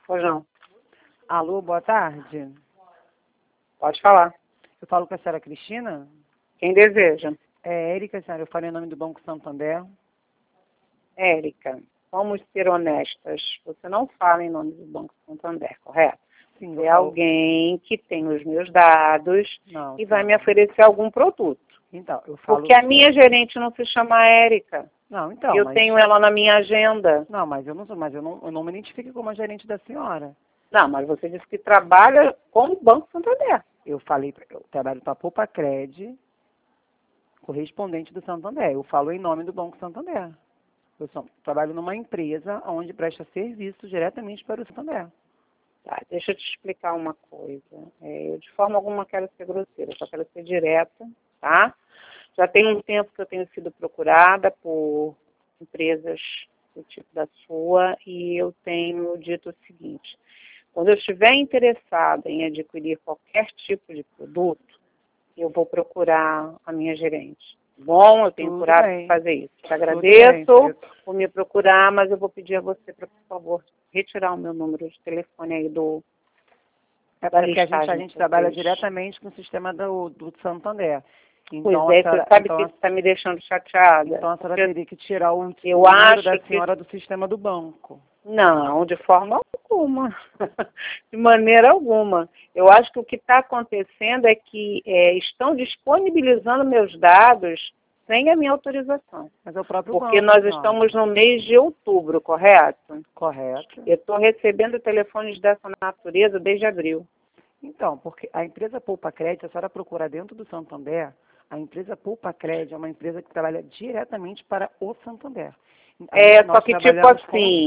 Pois não. Alô, boa tarde. Pode falar. Eu falo com a senhora Cristina? Quem deseja? É Érica, senhora. Eu falo em nome do Banco Santander. Érica, vamos ser honestas. Você não fala em nome do Banco Santander, correto? Sim, Você é alguém que tem os meus dados Não, e vai sim. me oferecer algum produto. Então, eu falo... Porque a minha gerente não se chama Érica. Não, então, Eu tenho ela na minha agenda. Não, mas eu não sou, eu não me identifico como a gerente da senhora. Não, mas você disse que trabalha com o Banco Santander. Eu falei, eu trabalho para a Poupacred, correspondente do Santander. Eu falo em nome do Banco Santander. Trabalho numa empresa onde presta serviço diretamente para o Santander. Tá, deixa eu te explicar uma coisa. Eu de forma alguma quero ser grosseira, só quero ser direta, tá? Já tem um tempo que eu tenho sido procurada por empresas do tipo da sua e eu tenho dito o seguinte: quando eu estiver interessada em adquirir qualquer tipo de produto, eu vou procurar a minha gerente. Bom, eu tenho coragem de fazer isso. Te agradeço por me procurar, mas eu vou pedir a você para, por favor, retirar o meu número de telefone aí do... É porque a gente trabalha diretamente com o sistema do Santander. Então, pois é, você sabe que está me deixando chateada. Então a senhora teria que tirar o número da senhora do sistema do banco. Não, de forma alguma. De maneira alguma. Eu acho que o que está acontecendo é que estão disponibilizando meus dados sem a minha autorização. Mas é o próprio porque banco, nós estamos no mês de outubro, correto? Correto. Eu estou recebendo telefones dessa natureza desde abril. Então, porque a empresa Poupacred, a senhora procura dentro do Santander, a empresa Poupacred é uma empresa que trabalha diretamente para o Santander. Só que tipo assim,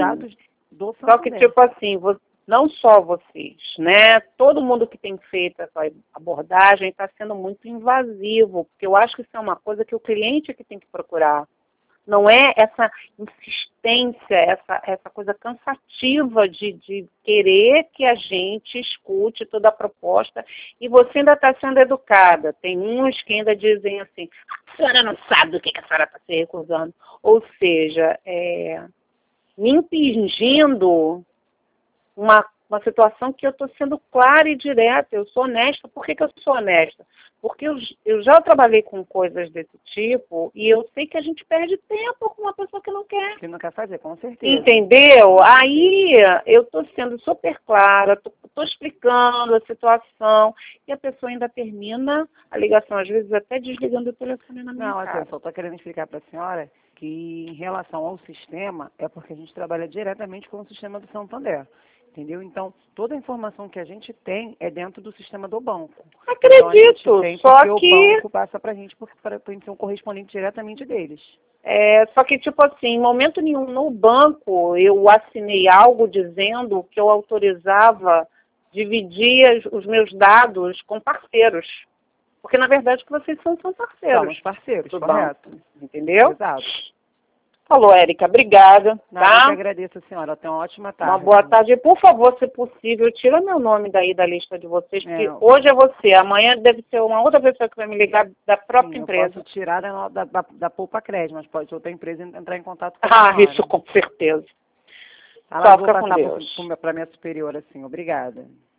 não só vocês, né? Todo mundo que tem feito essa abordagem está sendo muito invasivo, porque eu acho que isso é uma coisa que o cliente é que tem que procurar. Não é essa insistência, essa coisa cansativa de querer que a gente escute toda a proposta e você ainda está sendo educada. Tem uns que ainda dizem assim, a senhora não sabe do que a senhora está se recusando. Ou seja, me impingindo uma situação que eu estou sendo clara e direta, eu sou honesta. Por que eu sou honesta? Porque eu já trabalhei com coisas desse tipo e eu sei que a gente perde tempo com uma pessoa que não quer. Que não quer fazer, com certeza. Entendeu? Aí eu estou sendo super clara, estou explicando a situação e a pessoa ainda termina a ligação, às vezes até desligando o telefone na minha casa. Não, eu só estou querendo explicar para a senhora que em relação ao sistema, é porque a gente trabalha diretamente com o sistema do Santander. Entendeu? Então, toda a informação que a gente tem é dentro do sistema do banco. Acredito, então, só que o banco passa para a gente ser um correspondente diretamente deles. Só que, tipo assim, em momento nenhum no banco eu assinei algo dizendo que eu autorizava dividir os meus dados com parceiros. Porque, na verdade, que vocês são parceiros. Somos parceiros, correto. Banco, entendeu? Exato. Falou, Érica, obrigada. Nada, eu que agradeço, a senhora. Tenha uma ótima tarde. Uma boa tarde. Por favor, se possível, tira meu nome daí da lista de vocês, porque hoje é você, amanhã deve ser uma outra pessoa que vai me ligar da própria empresa. Eu posso tirar da Poupacred, mas pode outra empresa entrar em contato com a senhora. Ah, isso com certeza. Só vou passar para a minha superior, assim. Obrigada.